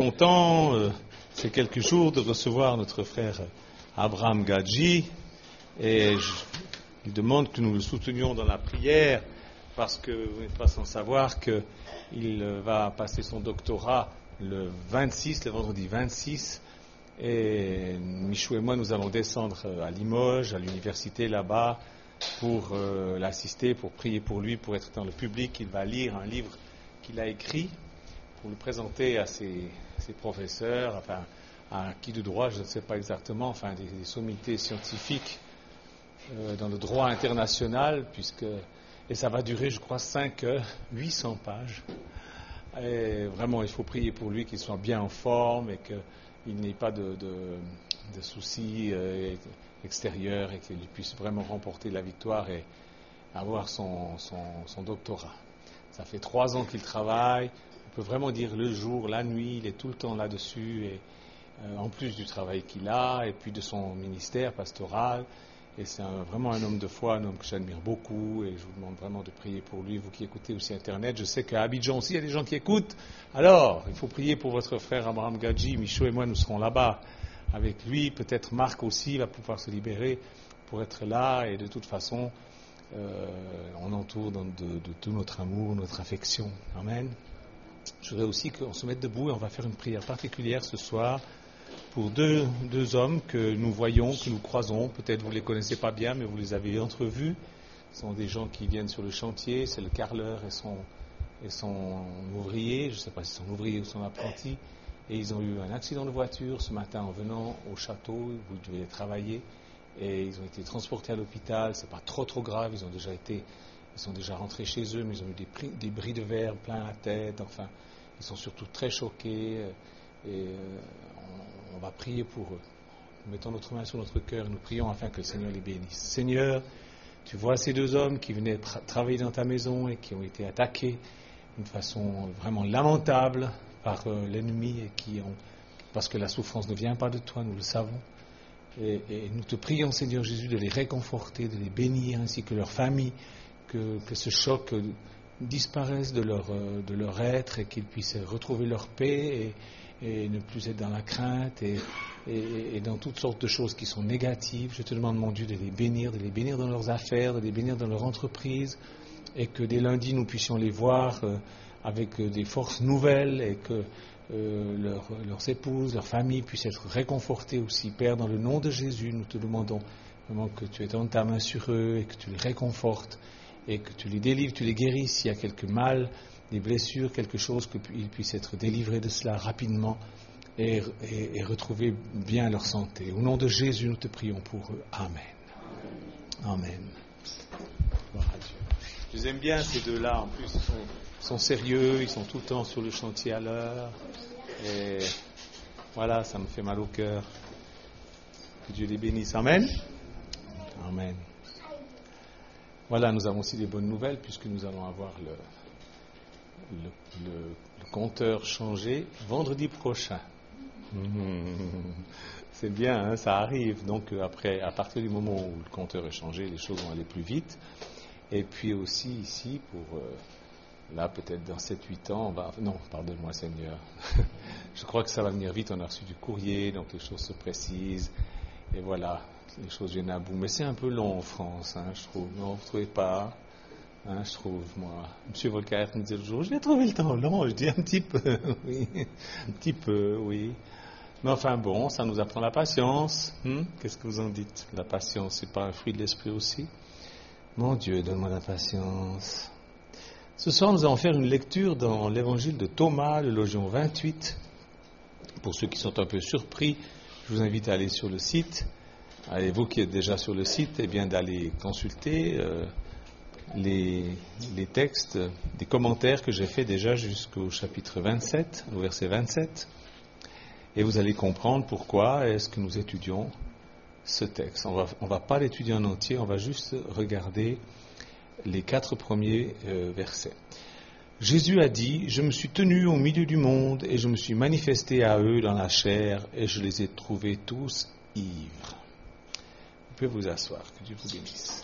content ces quelques jours de recevoir notre frère Abraham Gadji et il demande que nous le soutenions dans la prière parce que vous n'êtes pas sans savoir qu'il va passer son doctorat le vendredi 26 et Michou et moi nous allons descendre à Limoges, à l'université là-bas pour l'assister, pour prier pour lui, pour être dans le public. Il va lire un livre qu'il a écrit pour le présenter à ses professeurs, enfin à qui de droit, je ne sais pas exactement, enfin des sommités scientifiques dans le droit international, et ça va durer, je crois, 5 heures, 800 pages. Et vraiment, il faut prier pour lui, qu'il soit bien en forme et qu'il n'ait pas de soucis extérieurs et qu'il puisse vraiment remporter la victoire et avoir son doctorat. Ça fait 3 ans qu'il travaille. On peut vraiment dire le jour, la nuit, il est tout le temps là-dessus, et en plus du travail qu'il a, et puis de son ministère pastoral. Et c'est vraiment un homme de foi, un homme que j'admire beaucoup, et je vous demande vraiment de prier pour lui, vous qui écoutez aussi Internet. Je sais qu'à Abidjan aussi, il y a des gens qui écoutent. Alors, il faut prier pour votre frère Abraham Gadji. Michaud et moi, nous serons là-bas avec lui. Peut-être Marc aussi va pouvoir se libérer pour être là, et de toute façon, on entoure de tout notre amour, notre affection. Amen. Je voudrais aussi qu'on se mette debout et on va faire une prière particulière ce soir pour deux hommes que nous voyons, que nous croisons. Peut-être vous ne les connaissez pas bien, mais vous les avez entrevus. Ce sont des gens qui viennent sur le chantier. C'est le carreleur et son ouvrier. Je ne sais pas si c'est son ouvrier ou son apprenti. Et ils ont eu un accident de voiture ce matin en venant au château où ils devaient travailler. Et ils ont été transportés à l'hôpital. C'est pas trop grave. Ils sont déjà rentrés chez eux, mais ils ont eu des bris de verre plein la tête. Enfin, ils sont surtout très choqués. Et on va prier pour eux. Nous mettons notre main sur notre cœur et nous prions afin que le Seigneur les bénisse. Seigneur, tu vois ces 2 hommes qui venaient travailler dans ta maison et qui ont été attaqués d'une façon vraiment lamentable par l'ennemi parce que la souffrance ne vient pas de toi, nous le savons. Et nous te prions, Seigneur Jésus, de les réconforter, de les bénir, ainsi que leur famille, que ce choc disparaisse de leur être et qu'ils puissent retrouver leur paix et ne plus être dans la crainte et dans toutes sortes de choses qui sont négatives. Je te demande, mon Dieu, de les bénir dans leurs affaires, de les bénir dans leur entreprise, et que dès lundi nous puissions les voir avec des forces nouvelles et que leurs épouses, leurs familles puissent être réconfortées aussi. Père, dans le nom de Jésus, nous te demandons vraiment que tu étendes ta main sur eux et que tu les réconfortes et que tu les délivres, tu les guéris s'il y a quelque mal, des blessures, quelque chose, qu'ils puissent être délivrés de cela rapidement et retrouver bien leur santé. Au nom de Jésus, nous te prions pour eux. Amen. Amen. Gloire à Dieu. Je les aime bien, ces 2-là. En plus, ils sont sérieux, ils sont tout le temps sur le chantier à l'heure. Et voilà, ça me fait mal au cœur. Que Dieu les bénisse. Amen. Amen. Voilà, nous avons aussi des bonnes nouvelles puisque nous allons avoir le compteur changé vendredi prochain. C'est bien, hein, ça arrive. Donc après, à partir du moment où le compteur est changé, les choses vont aller plus vite. Et puis aussi ici, là peut-être dans 7-8 ans, non, pardonne-moi Seigneur. Je crois que ça va venir vite, on a reçu du courrier, donc les choses se précisent. Et voilà, les choses viennent à bout. Mais c'est un peu long en France, hein, je trouve. Non, vous ne trouvez pas? Hein, je trouve, moi. M. Volcker me disait le jour, j'ai trouvé le temps long. Je dis un petit peu, oui. Un petit peu, oui. Mais enfin bon, ça nous apprend la patience. Qu'est-ce que vous en dites? La patience, c'est pas un fruit de l'esprit aussi? Mon Dieu, donne-moi la patience. Ce soir, nous allons faire une lecture dans l'évangile de Thomas, le Logion 28. Pour ceux qui sont un peu surpris, je vous invite à aller sur le site. Et vous qui êtes déjà sur le site, d'aller consulter les textes, des commentaires que j'ai fait déjà jusqu'au chapitre 27, au verset 27. Et vous allez comprendre pourquoi est-ce que nous étudions ce texte. On va pas l'étudier en entier, on va juste regarder les 4 premiers versets. Jésus a dit, « Je me suis tenu au milieu du monde et je me suis manifesté à eux dans la chair et je les ai trouvés tous ivres. » Vous pouvez vous asseoir, que Dieu vous bénisse.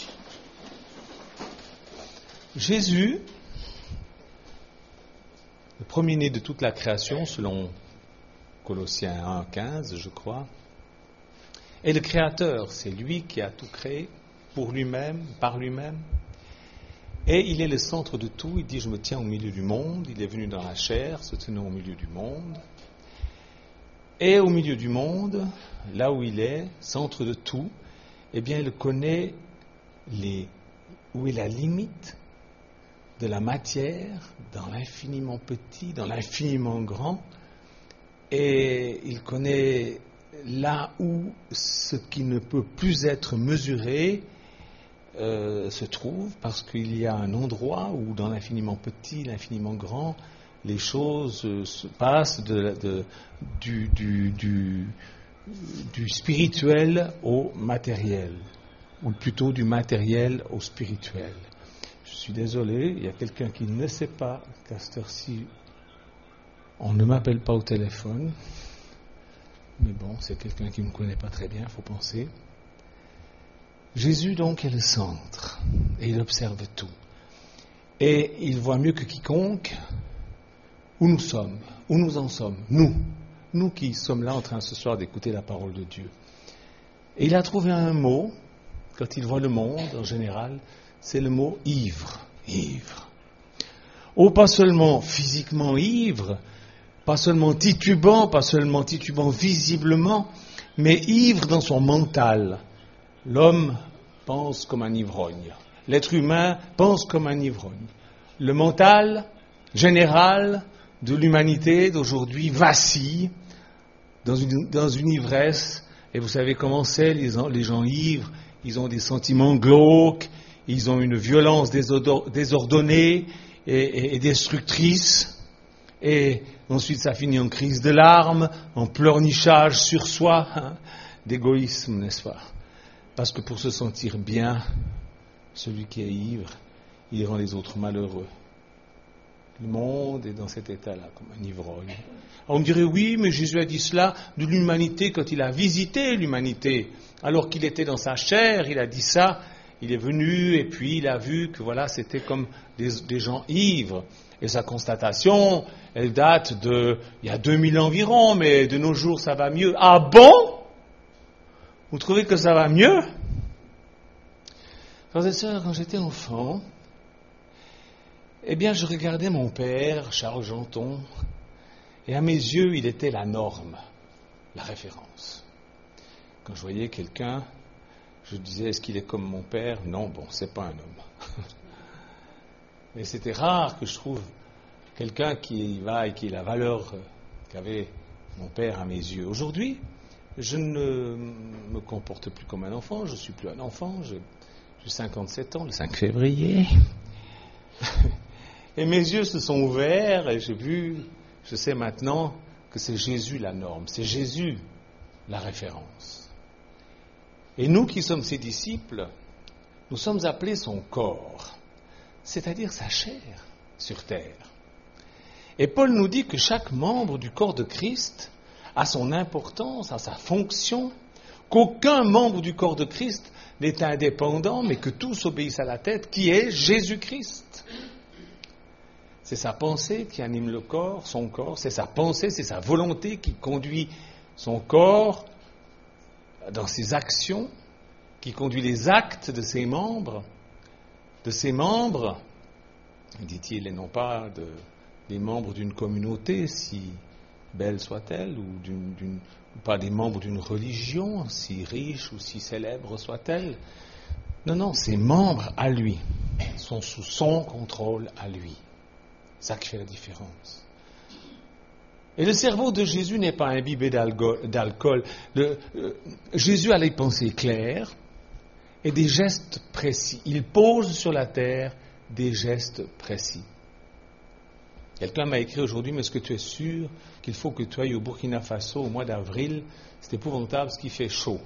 Jésus le premier-né de toute la création, selon Colossiens 1,15, je crois. Et le Créateur, c'est lui qui a tout créé pour lui-même, par lui-même. Et il est le centre de tout. Il dit, je me tiens au milieu du monde. Il est venu dans la chair, se tenant au milieu du monde. Et au milieu du monde, là où il est, centre de tout, eh bien, il connaît où est la limite de la matière dans l'infiniment petit, dans l'infiniment grand. Et il connaît là où ce qui ne peut plus être mesuré se trouve, parce qu'il y a un endroit où dans l'infiniment petit, l'infiniment grand, les choses se passent du spirituel au matériel, ou plutôt du matériel au spirituel. Je suis désolé, il y a quelqu'un qui ne sait pas qu'à cette heure-ci, on ne m'appelle pas au téléphone, mais bon, c'est quelqu'un qui ne me connaît pas très bien, il faut penser. Jésus, donc, est le centre, et il observe tout. Et il voit mieux que quiconque où nous sommes, où nous en sommes, nous qui sommes là en train ce soir d'écouter la parole de Dieu. Et il a trouvé un mot, quand il voit le monde en général, c'est le mot ivre, ivre. Oh, pas seulement physiquement ivre, pas seulement titubant visiblement, mais ivre dans son mental. L'homme pense comme un ivrogne. L'être humain pense comme un ivrogne. Le mental général de l'humanité d'aujourd'hui vacille dans une ivresse. Et vous savez comment c'est, les gens ivres, ils ont des sentiments glauques, ils ont une violence désordonnée et destructrice. Et ensuite, ça finit en crise de larmes, en pleurnichage sur soi, d'égoïsme, n'est-ce pas? Parce que pour se sentir bien, celui qui est ivre, il rend les autres malheureux. Le monde est dans cet état-là, comme un ivrogne. On me dirait, oui, mais Jésus a dit cela de l'humanité quand il a visité l'humanité. Alors qu'il était dans sa chair, il a dit ça, il est venu et puis il a vu que voilà, c'était comme des gens ivres. Et sa constatation, elle date il y a 2000 ans environ, mais de nos jours ça va mieux. Ah bon? Vous trouvez que ça va mieux? Frères et sœurs, quand j'étais enfant, eh bien, je regardais mon père, Charles Janton, et à mes yeux, il était la norme, la référence. Quand je voyais quelqu'un, je disais, est-ce qu'il est comme mon père? Non, bon, c'est pas un homme. Mais c'était rare que je trouve quelqu'un qui va et qui ait la valeur qu'avait mon père à mes yeux. Aujourd'hui, je ne me comporte plus comme un enfant, je ne suis plus un enfant, j'ai 57 ans, le 5 février. Et mes yeux se sont ouverts et je sais maintenant que c'est Jésus la norme, c'est Jésus la référence. Et nous qui sommes ses disciples, nous sommes appelés son corps, c'est-à-dire sa chair sur terre. Et Paul nous dit que chaque membre du corps de Christ a son importance, a sa fonction, qu'aucun membre du corps de Christ n'est indépendant, mais que tous obéissent à la tête, qui est Jésus-Christ. C'est sa pensée qui anime le corps, son corps, c'est sa pensée, c'est sa volonté qui conduit son corps dans ses actions, qui conduit les actes de ses membres, dit-il, et non pas des membres d'une communauté, si belle soit-elle, ou pas des membres d'une religion, si riche ou si célèbre soit-elle. Non, ses membres à lui sont sous son contrôle à lui. C'est ça qui fait la différence. Et le cerveau de Jésus n'est pas imbibé d'alcool. Jésus a les pensées claires et des gestes précis. Il pose sur la terre des gestes précis. Quelqu'un m'a écrit aujourd'hui, mais est-ce que tu es sûr qu'il faut que tu ailles au Burkina Faso au mois d'avril? C'est épouvantable parce qu'il fait chaud.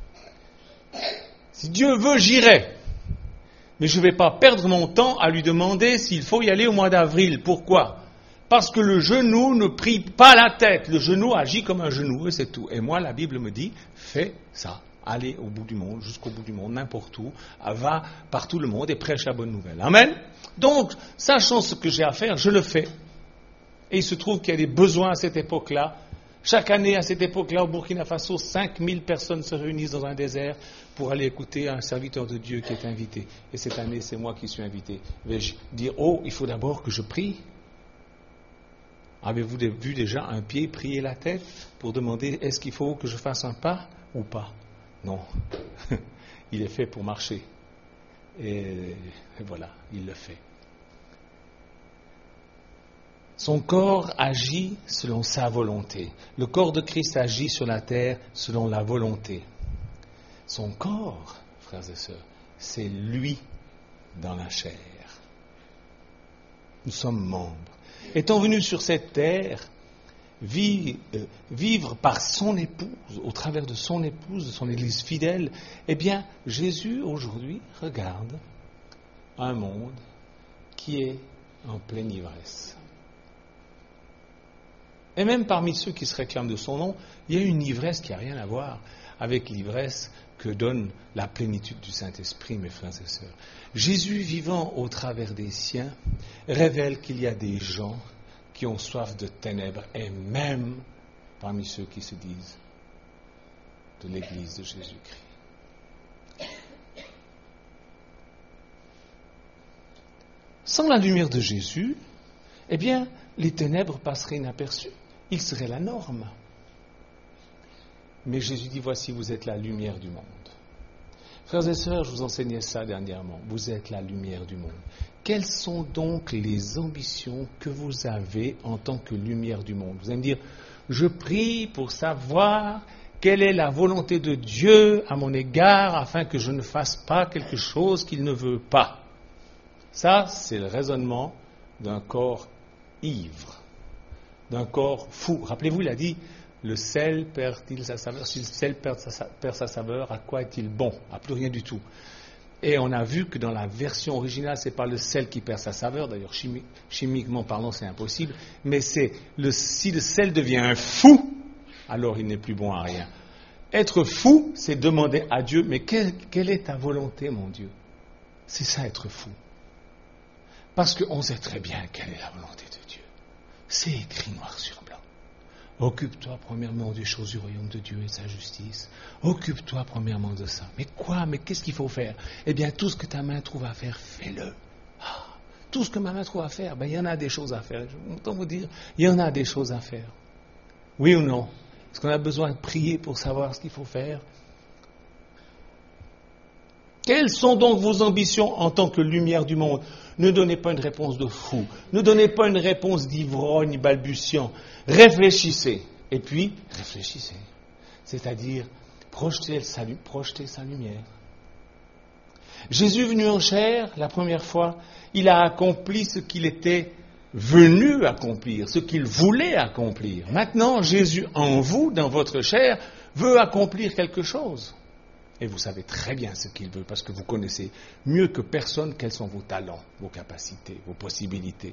Si Dieu veut, j'irai. Mais je ne vais pas perdre mon temps à lui demander s'il faut y aller au mois d'avril. Pourquoi? Parce que le genou ne prie pas la tête. Le genou agit comme un genou et c'est tout. Et moi, la Bible me dit, fais ça. Allez au bout du monde, jusqu'au bout du monde, n'importe où. Va par tout le monde et prêche la bonne nouvelle. Amen. Donc, sachant ce que j'ai à faire, je le fais. Et il se trouve qu'il y a des besoins à cette époque-là. Chaque année, à cette époque-là, au Burkina Faso, 5000 personnes se réunissent dans un désert pour aller écouter un serviteur de Dieu qui est invité. Et cette année, c'est moi qui suis invité. Vais-je dire, oh, il faut d'abord que je prie? Avez-vous vu déjà un pied prier la tête pour demander est-ce qu'il faut que je fasse un pas ou pas? Non. Il est fait pour marcher. Et voilà, il le fait. Son corps agit selon sa volonté. Le corps de Christ agit sur la terre selon la volonté. Son corps, frères et sœurs, c'est lui dans la chair. Nous sommes membres. Étant venu sur cette terre, vivre par son épouse, au travers de son épouse, de son Église fidèle, eh bien, Jésus, aujourd'hui, regarde un monde qui est en pleine ivresse. Et même parmi ceux qui se réclament de son nom, il y a une ivresse qui n'a rien à voir avec l'ivresse que donne la plénitude du Saint-Esprit, mes frères et sœurs. Jésus, vivant au travers des siens, révèle qu'il y a des gens qui ont soif de ténèbres, et même parmi ceux qui se disent de l'Église de Jésus-Christ. Sans la lumière de Jésus, eh bien, les ténèbres passeraient inaperçues. Il serait la norme. Mais Jésus dit, voici, vous êtes la lumière du monde. Frères et sœurs, je vous enseignais ça dernièrement. Vous êtes la lumière du monde. Quelles sont donc les ambitions que vous avez en tant que lumière du monde? Vous allez me dire, je prie pour savoir quelle est la volonté de Dieu à mon égard afin que je ne fasse pas quelque chose qu'il ne veut pas. Ça, c'est le raisonnement d'un corps ivre, d'un corps fou. Rappelez-vous, il a dit, le sel perd-il sa saveur? Si le sel perd sa saveur, à quoi est-il bon? À plus rien du tout. Et on a vu que dans la version originale, ce n'est pas le sel qui perd sa saveur, d'ailleurs chimiquement parlant c'est impossible, mais si le sel devient un fou, alors il n'est plus bon à rien. Être fou, c'est demander à Dieu, mais quelle est ta volonté, mon Dieu? C'est ça être fou. Parce qu'on sait très bien quelle est la volonté de Dieu. C'est écrit noir sur blanc. Occupe-toi premièrement des choses du royaume de Dieu et de sa justice. Occupe-toi premièrement de ça. Mais quoi? Mais qu'est-ce qu'il faut faire? Eh bien, tout ce que ta main trouve à faire, fais-le. Tout ce que ma main trouve à faire, il y en a des choses à faire. Je m'entends vous dire, il y en a des choses à faire. Oui ou non? Est-ce qu'on a besoin de prier pour savoir ce qu'il faut faire? Quelles sont donc vos ambitions en tant que lumière du monde? Ne donnez pas une réponse de fou. Ne donnez pas une réponse d'ivrogne balbutiant. Réfléchissez. Et puis, réfléchissez. C'est-à-dire, projetez sa lumière. Jésus venu en chair, la première fois, il a accompli ce qu'il était venu accomplir, ce qu'il voulait accomplir. Maintenant, Jésus en vous, dans votre chair, veut accomplir quelque chose. Et vous savez très bien ce qu'il veut, parce que vous connaissez mieux que personne quels sont vos talents, vos capacités, vos possibilités.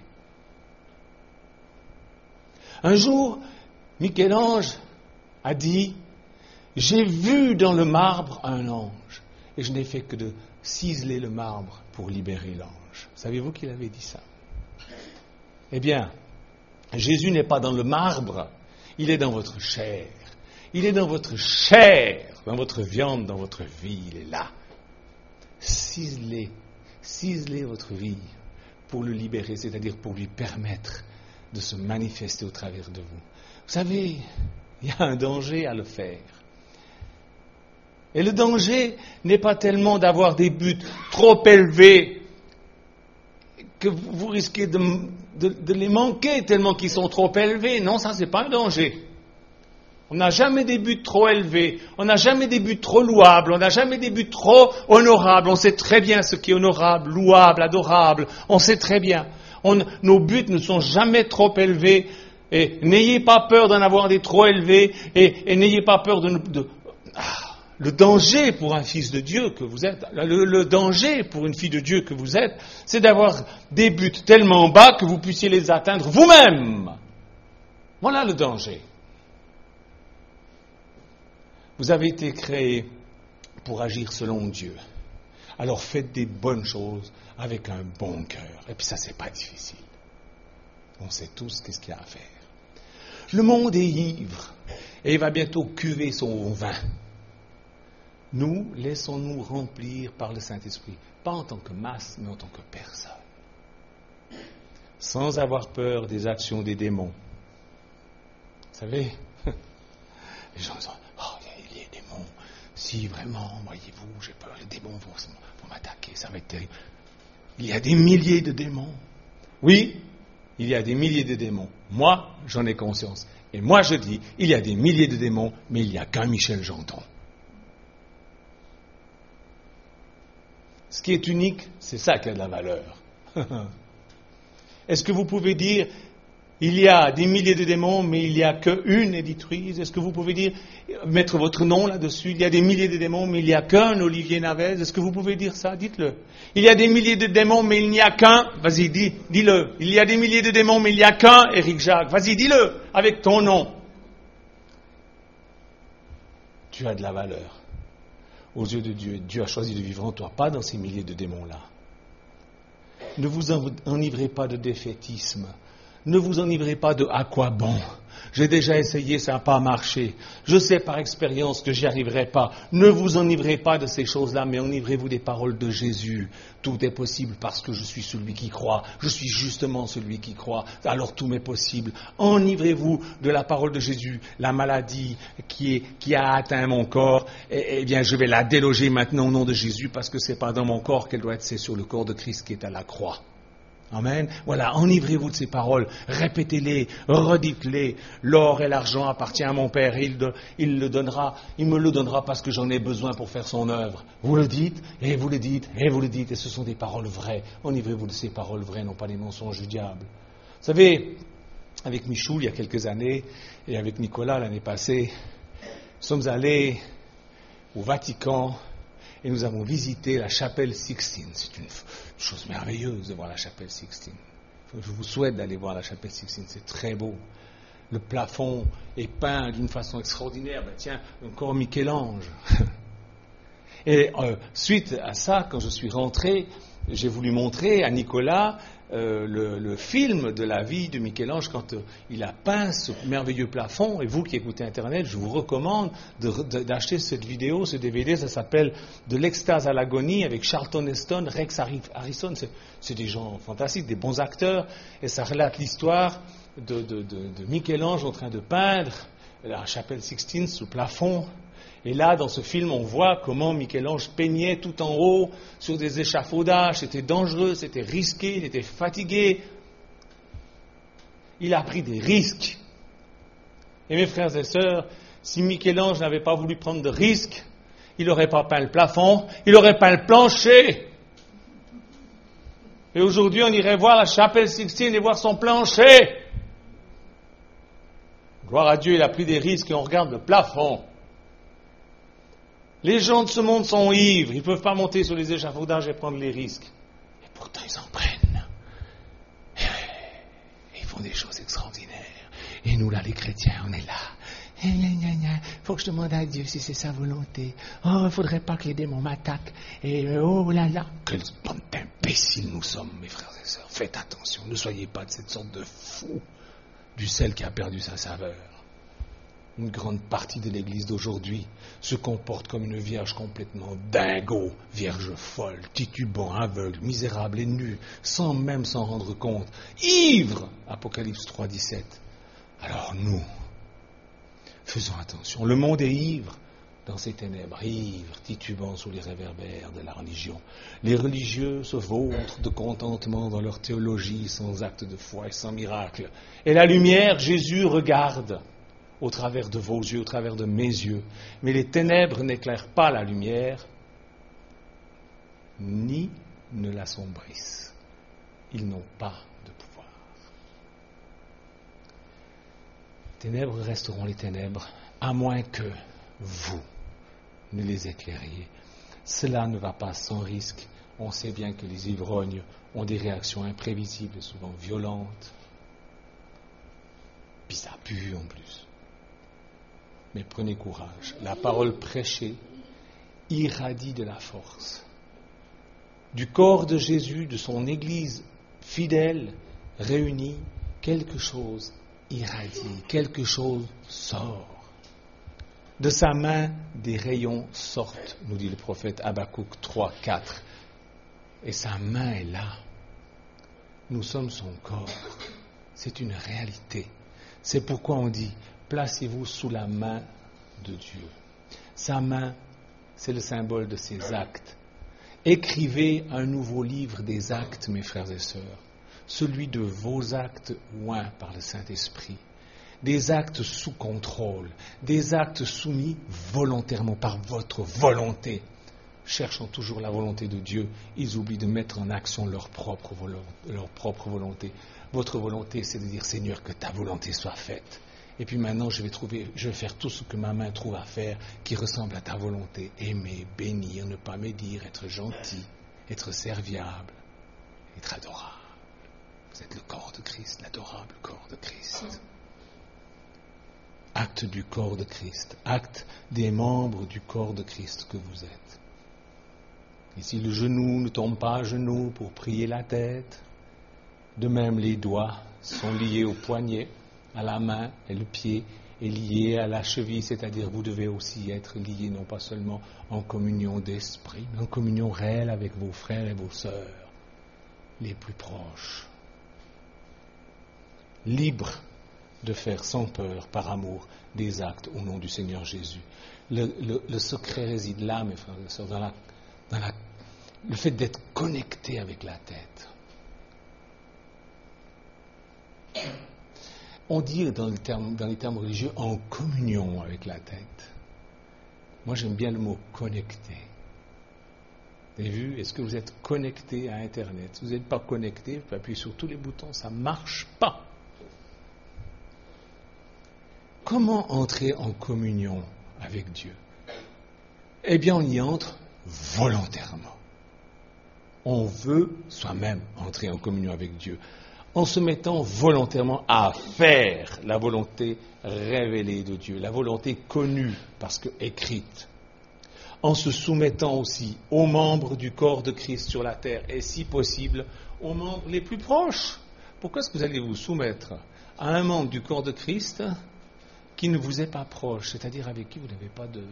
Un jour, Michel-Ange a dit, j'ai vu dans le marbre un ange, et je n'ai fait que de ciseler le marbre pour libérer l'ange. Savez-vous qu'il avait dit ça? Eh bien, Jésus n'est pas dans le marbre, il est dans votre chair. Il est dans votre chair, dans votre viande, dans votre vie, il est là. Ciselez votre vie pour le libérer, c'est-à-dire pour lui permettre de se manifester au travers de vous. Vous savez, il y a un danger à le faire. Et le danger n'est pas tellement d'avoir des buts trop élevés que vous risquez de les manquer tellement qu'ils sont trop élevés. Non, ça, c'est pas un danger. On n'a jamais des buts trop élevés, on n'a jamais des buts trop louables, on n'a jamais des buts trop honorables. On sait très bien ce qui est honorable, louable, adorable. On sait très bien. Nos buts ne sont jamais trop élevés. Et n'ayez pas peur d'en avoir des trop élevés. Et n'ayez pas peur le danger pour un fils de Dieu que vous êtes, le danger pour une fille de Dieu que vous êtes, c'est d'avoir des buts tellement bas que vous puissiez les atteindre vous-même. Voilà le danger. Vous avez été créé pour agir selon Dieu. Alors faites des bonnes choses avec un bon cœur. Et puis ça, c'est pas difficile. On sait tous qu'est-ce qu'il y a à faire. Le monde est ivre et il va bientôt cuver son vin. Nous, laissons-nous remplir par le Saint-Esprit, pas en tant que masse, mais en tant que personne. Sans avoir peur des actions des démons. Vous savez, les gens disent, il y a des démons. Si vraiment, voyez-vous, j'ai peur, les démons vont m'attaquer, ça va être terrible. Il y a des milliers de démons. Oui, il y a des milliers de démons. Moi, j'en ai conscience. Et moi, je dis, il y a des milliers de démons, mais il n'y a qu'un Michel Janton. Ce qui est unique, c'est ça qui a de la valeur. Est-ce que vous pouvez dire, il y a des milliers de démons, mais il n'y a qu'une éditrice? Est-ce que vous pouvez dire, mettre votre nom là-dessus, il y a des milliers de démons, mais il n'y a qu'un Olivier Navez? Est-ce que vous pouvez dire ça? Dites-le. Il y a des milliers de démons, mais il n'y a qu'un, vas-y, dis-le. Il y a des milliers de démons, mais il n'y a qu'un Éric Jacques. Vas-y, dis-le, avec ton nom. Tu as de la valeur. Aux yeux de Dieu, Dieu a choisi de vivre en toi, pas dans ces milliers de démons-là. Ne vous enivrez pas de défaitisme. Ne vous enivrez pas de « à quoi bon ?» J'ai déjà essayé, ça n'a pas marché. Je sais par expérience que j'y arriverai pas. Ne vous enivrez pas de ces choses-là, mais enivrez-vous des paroles de Jésus. Tout est possible parce que je suis celui qui croit. Je suis justement celui qui croit. Alors tout m'est possible. Enivrez-vous de la parole de Jésus. La maladie qui a atteint mon corps, eh bien je vais la déloger maintenant au nom de Jésus parce que c'est pas dans mon corps qu'elle doit être, c'est sur le corps de Christ qui est à la croix. Amen. Voilà, enivrez-vous de ces paroles, répétez-les, redites-les. L'or et l'argent appartiennent à mon Père, et il me le donnera parce que j'en ai besoin pour faire son œuvre. Vous le dites, et vous le dites, et vous le dites, et ce sont des paroles vraies. Enivrez-vous de ces paroles vraies, non pas des mensonges du diable. Vous savez, avec Michou, il y a quelques années, et avec Nicolas l'année passée, nous sommes allés au Vatican, et nous avons visité la chapelle Sixtine. C'est une chose merveilleuse de voir la chapelle Sixtine. Je vous souhaite d'aller voir la chapelle Sixtine, c'est très beau. Le plafond est peint d'une façon extraordinaire. Tiens, encore Michel-Ange. Et suite à ça, quand je suis rentré, j'ai voulu montrer à Nicolas le film de la vie de Michel-Ange quand il a peint ce merveilleux plafond. Et vous qui écoutez Internet, je vous recommande d'acheter cette vidéo, ce DVD. Ça s'appelle « De l'extase à l'agonie » avec Charlton Heston, Rex Harrison. C'est des gens fantastiques, des bons acteurs. Et ça relate l'histoire de Michel-Ange en train de peindre la chapelle Sixtine, ce plafond. Et là, dans ce film, on voit comment Michel-Ange peignait tout en haut sur des échafaudages. C'était dangereux, c'était risqué, il était fatigué. Il a pris des risques. Et mes frères et sœurs, si Michel-Ange n'avait pas voulu prendre de risques, il n'aurait pas peint le plafond, il aurait peint le plancher. Et aujourd'hui, on irait voir la chapelle Sixtine et voir son plancher. Gloire à Dieu, il a pris des risques et on regarde le plafond. Les gens de ce monde sont ivres, ils ne peuvent pas monter sur les échafaudages et prendre les risques. Et pourtant, ils en prennent. Et ils font des choses extraordinaires. Et nous, là, les chrétiens, on est là. Il faut que je demande à Dieu si c'est sa volonté. Oh, il ne faudrait pas que les démons m'attaquent. Et oh là là. Quelle bande d'imbéciles nous sommes, mes frères et sœurs. Faites attention, ne soyez pas de cette sorte de fou du sel qui a perdu sa saveur. Une grande partie de l'Église d'aujourd'hui se comporte comme une vierge complètement dingo, vierge folle, titubant, aveugle, misérable et nue, sans même s'en rendre compte, ivre, Apocalypse 3,17. Alors nous, faisons attention, le monde est ivre dans ses ténèbres, ivre, titubant sous les réverbères de la religion. Les religieux se vautrent de contentement dans leur théologie, sans acte de foi et sans miracle. Et la lumière, Jésus regarde au travers de vos yeux, au travers de mes yeux. Mais les ténèbres n'éclairent pas la lumière, ni ne l'assombrissent. Ils n'ont pas de pouvoir. Les ténèbres resteront les ténèbres, à moins que vous ne les éclairiez. Cela ne va pas sans risque. On sait bien que les ivrognes ont des réactions imprévisibles et souvent violentes. Puis ça pue en plus. Mais prenez courage. La parole prêchée irradie de la force. Du corps de Jésus, de son Église fidèle, réunie, quelque chose irradie, quelque chose sort. De sa main, des rayons sortent, nous dit le prophète Habakkuk 3, 4. Et sa main est là. Nous sommes son corps. C'est une réalité. C'est pourquoi on dit, placez-vous sous la main de Dieu. Sa main, c'est le symbole de ses actes. Écrivez un nouveau livre des actes, mes frères et sœurs. Celui de vos actes oints par le Saint-Esprit. Des actes sous contrôle, des actes soumis volontairement par votre volonté. Cherchant toujours la volonté de Dieu, ils oublient de mettre en action leur propre volonté. Votre volonté, c'est de dire, Seigneur, que ta volonté soit faite. Et puis maintenant, je vais faire tout ce que ma main trouve à faire qui ressemble à ta volonté. Aimer, bénir, ne pas médire, être gentil, être serviable, être adorable. Vous êtes le corps de Christ, l'adorable corps de Christ. Acte du corps de Christ, acte des membres du corps de Christ que vous êtes. Et si le genou ne tombe pas à genoux pour prier la tête, de même les doigts sont liés au poignet, à la main, et le pied est lié à la cheville, c'est-à-dire vous devez aussi être liés non pas seulement en communion d'esprit, mais en communion réelle avec vos frères et vos sœurs, les plus proches. Libres de faire sans peur, par amour, des actes au nom du Seigneur Jésus. Le secret réside là, mes frères et sœurs, dans le fait d'être connecté avec la tête. On dit dans les termes religieux en communion avec la tête. Moi, j'aime bien le mot connecté. Vous avez vu, est-ce que vous êtes connecté à Internet? Si vous n'êtes pas connecté, vous pouvez appuyer sur tous les boutons, ça ne marche pas. Comment entrer en communion avec Dieu? Eh bien, on y entre volontairement. On veut soi-même entrer en communion avec Dieu, en se mettant volontairement à faire la volonté révélée de Dieu, la volonté connue parce que écrite, en se soumettant aussi aux membres du corps de Christ sur la terre et si possible aux membres les plus proches. Pourquoi est-ce que vous allez vous soumettre à un membre du corps de Christ qui ne vous est pas proche, c'est-à-dire avec qui vous n'avez pas de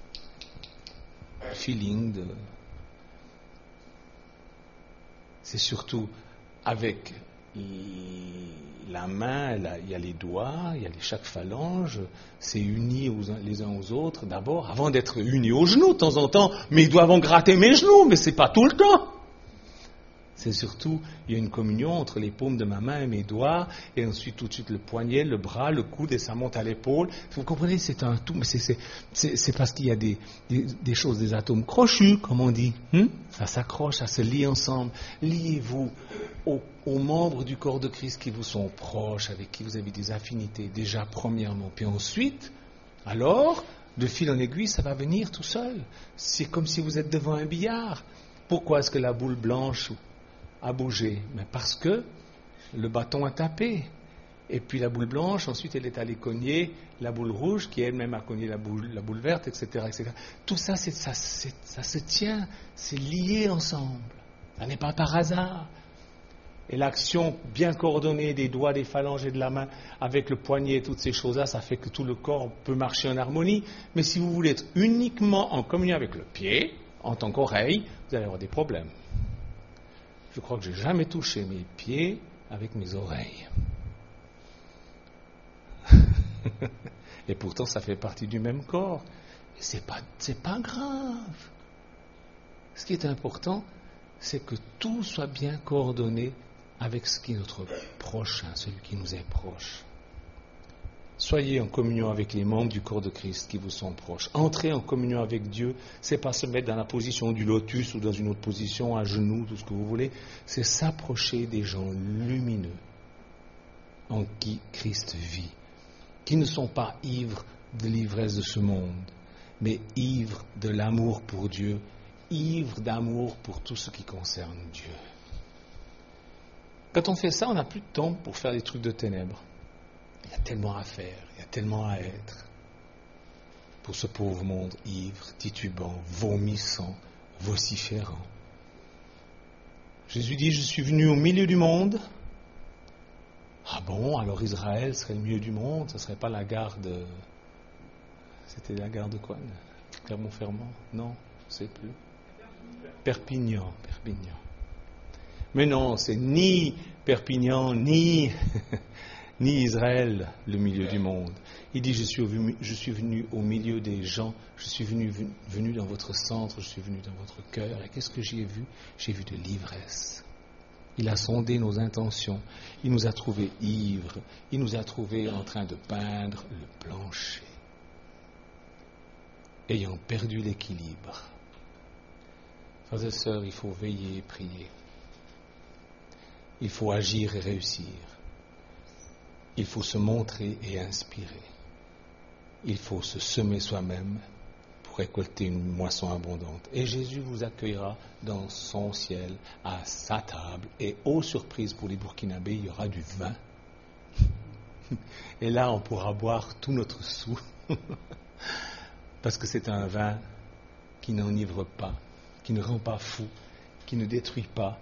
feeling, c'est surtout avec la main, il y a les doigts, il y a chaque phalange, c'est uni les uns aux autres d'abord, avant d'être unis aux genoux de temps en temps, mais ils doivent en gratter mes genoux, mais c'est pas tout le temps. C'est surtout, il y a une communion entre les paumes de ma main et mes doigts, et ensuite tout de suite le poignet, le bras, le coude, et ça monte à l'épaule. Vous comprenez, c'est un tout, mais c'est parce qu'il y a des choses, des atomes crochus, comme on dit. Ça s'accroche, ça se lie ensemble. Liez-vous aux membres du corps de Christ qui vous sont proches, avec qui vous avez des affinités, déjà premièrement. Puis ensuite, alors, de fil en aiguille, ça va venir tout seul. C'est comme si vous êtes devant un billard. Pourquoi est-ce que la boule blanche a bougé? Mais parce que le bâton a tapé. Et puis la boule blanche, ensuite elle est allée cogner la boule rouge, qui elle-même a cogné la boule verte, etc., etc. Tout ça, ça se tient, c'est lié ensemble. Ça n'est pas par hasard. Et l'action bien coordonnée des doigts, des phalanges et de la main avec le poignet et toutes ces choses-là, ça fait que tout le corps peut marcher en harmonie. Mais si vous voulez être uniquement en communion avec le pied, en tant qu'oreille, vous allez avoir des problèmes. Je crois que je n'ai jamais touché mes pieds avec mes oreilles. Et pourtant, ça fait partie du même corps. Et c'est pas grave. Ce qui est important, c'est que tout soit bien coordonné avec ce qui est notre prochain, celui qui nous est proche. Soyez en communion avec les membres du corps de Christ qui vous sont proches. Entrer en communion avec Dieu, c'est pas se mettre dans la position du lotus ou dans une autre position, à genoux, tout ce que vous voulez. C'est s'approcher des gens lumineux en qui Christ vit, qui ne sont pas ivres de l'ivresse de ce monde, mais ivres de l'amour pour Dieu, ivres d'amour pour tout ce qui concerne Dieu. Quand on fait ça, on n'a plus de temps pour faire des trucs de ténèbres. Il y a tellement à faire, il y a tellement à être pour ce pauvre monde ivre, titubant, vomissant, vociférant. Jésus dit, je suis venu au milieu du monde Ah bon, alors Israël serait le milieu du monde, ce ne serait pas la gare de... C'était la gare de quoi? Clermont-Ferrand? Non, je ne sais plus. Perpignan. Mais non, c'est ni Perpignan, ni Israël, le milieu du monde. Il dit, je suis venu au milieu des gens, je suis venu dans votre centre, je suis venu dans votre cœur. Et qu'est-ce que j'y ai vu? J'ai vu de l'ivresse. Il a sondé nos intentions, il nous a trouvés ivres, il nous a trouvés en train de peindre le plancher, ayant perdu l'équilibre. Frères et sœurs, il faut veiller et prier. Il faut agir et réussir. Il faut se montrer et inspirer. Il faut se semer soi-même pour récolter une moisson abondante. Et Jésus vous accueillera dans son ciel, à sa table. Et aux surprises pour les Burkinabés, il y aura du vin. Et là, on pourra boire tout notre sou. Parce que c'est un vin qui n'enivre pas, qui ne rend pas fou, qui ne détruit pas,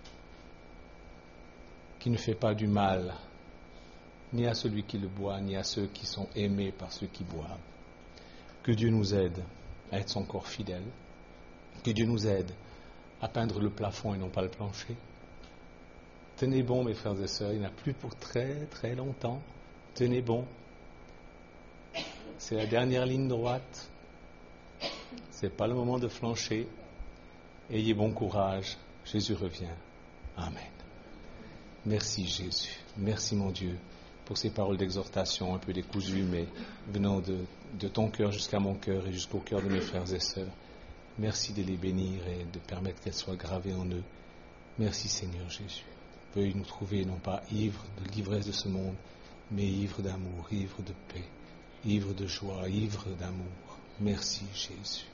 qui ne fait pas du mal, ni à celui qui le boit, ni à ceux qui sont aimés par ceux qui boivent. Que Dieu nous aide à être son corps fidèle. Que Dieu nous aide à peindre le plafond et non pas le plancher. Tenez bon, mes frères et sœurs, il n'y en a plus pour très très longtemps. Tenez bon. C'est la dernière ligne droite. C'est pas le moment de flancher. Ayez bon courage. Jésus revient. Amen. Merci Jésus. Merci mon Dieu pour ces paroles d'exhortation un peu décousues, mais venant de ton cœur jusqu'à mon cœur et jusqu'au cœur de mes frères et sœurs. Merci de les bénir et de permettre qu'elles soient gravées en eux. Merci Seigneur Jésus. Veuille nous trouver non pas ivres de l'ivresse de ce monde, mais ivres d'amour, ivres de paix, ivres de joie, ivres d'amour. Merci Jésus.